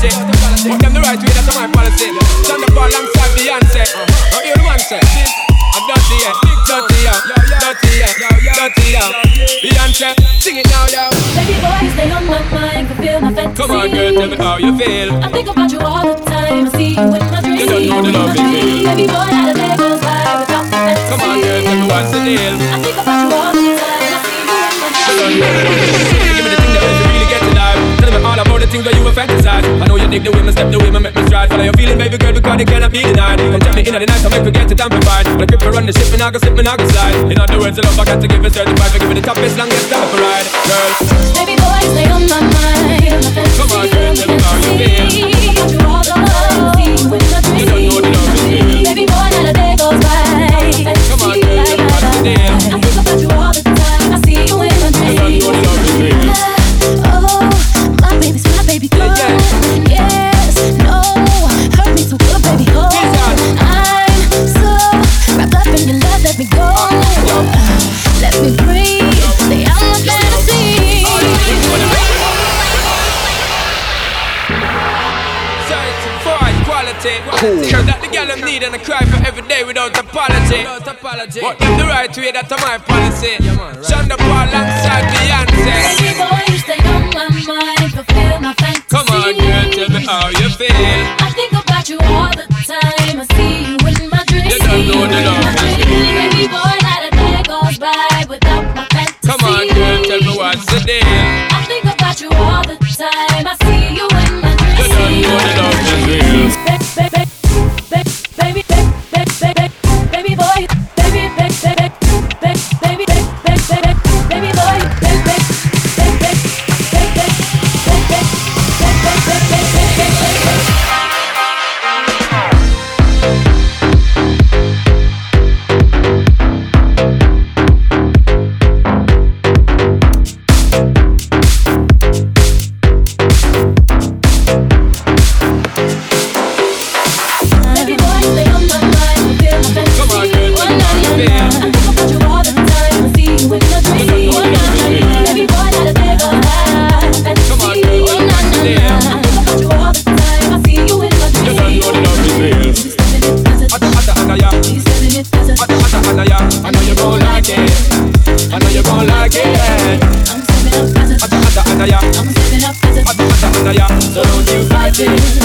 apology. But them the right way, that's my policy. Stand up alongside Beyonce. Now hear the man say, I'm dirty, yeah, dirty, yeah, dirty, yeah, dirty, yeah. Beyonce, sing it now, yo. Baby boy, stay on my mind, fulfill my fantasy. Come on, girl, tell me how you feel. I think about you all the time. I see you in my dreams. You don't know the love you feel. Baby boy, not a day goes by without my fantasy. Come on, girl, tell me what's the deal. I think about you all the time. I see you in my dreams. Give me the thing that makes you really get alive. Tell me all about the things that you were fantasize. I know you dig the way my step, the way my make me stride. Follow your feeling, baby girl, because they cannot be denied. Come tell me in the night, I make we get it amplified. When I grip and run the ship, me not go slip, me not go slide. In other words, the love I got to give is certified. For giving the toughest, longest time for ride, girl. Baby boy, stay on my mind. Come on, girl, tell me how you feel. I think about you all the time. I see you in my dreams. You don't know the love you feel. Baby boy, not a day goes by. Come on, girl, tell me what's the deal. I think about you all the time. I see you in my You don't know the love you feel. dreams. Oh, my baby's my baby girl. Yes, no, hurt me so good, baby. Oh, I'm so wrapped up in your love. Let me go. Let me breathe. Stay out my fantasy. Searching for equality. Cool. That the girl them need and I cry for every day without apology. But them the right way, that's my policy. Shonda Paul alongside Beyonce. Baby boy, you stay on my mind, fulfill my fantasy. Come on, girl, tell me how you feel. I think about you all the time. I see you in my dreams. You don't know the love you feel. Baby boy, not a day goes by without my fantasy. Come on, girl, tell me what's the deal. I think about you all the time. I see you in my dreams. You don't know the love you feel. Baby boy, baby boy, So don't you fight it.